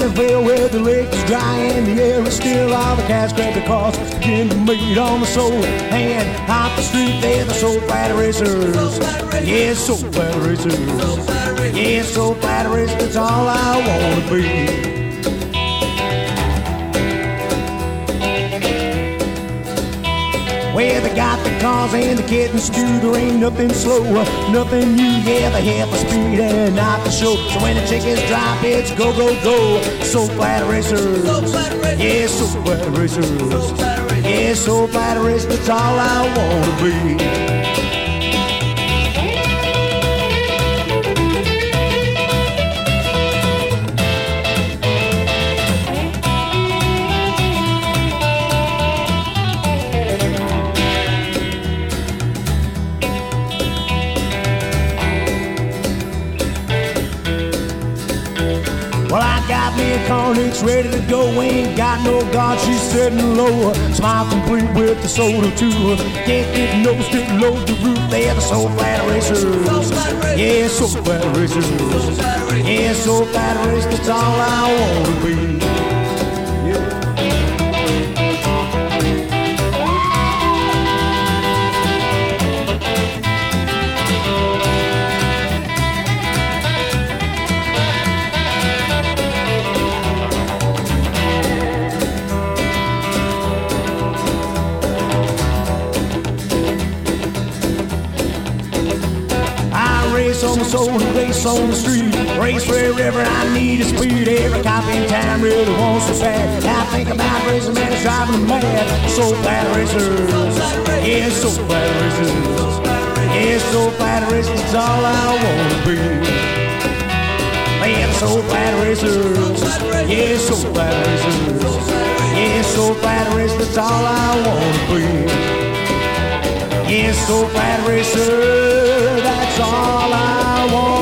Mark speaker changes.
Speaker 1: morning fell where the lake is dry and the air is still. All the cats grab the cars, begin to meet on the soul. And out the street there, the soul flat racers. Yes, soul flat racers. Yes, soul flat racers, that's all I wanna be. Well, they got the cars and the kittens too. There ain't nothing slow, nothing new. Yeah, they have the speed and not the show. So when the chickens drop, it's go, go, go. So flat racers. Yeah, so flat racers. Yeah, so flat racers, that's all I wanna be. Well, I got me a Carnix ready to go. Ain't got no guard, she's sitting low. Smile complete with the soda too. Can't get no stick, load the roof. They're the soul flat racers. Yeah, soul flat racers. Yeah, soul flat racers, that's all I wanna be. Race on the soul, race on the street. Race wherever I need a speed. Every cop in town really wants to bad. I think about racing, man, it's driving them mad. Soul flat racers. Yeah, soul flat racers. Yeah, soul flat racers, that's all I wanna be. Man, soul flat racers. Yeah, soul flat racers. Yeah, soul flat racers, that's all I wanna be. Yes, so flat racer, that's all I want.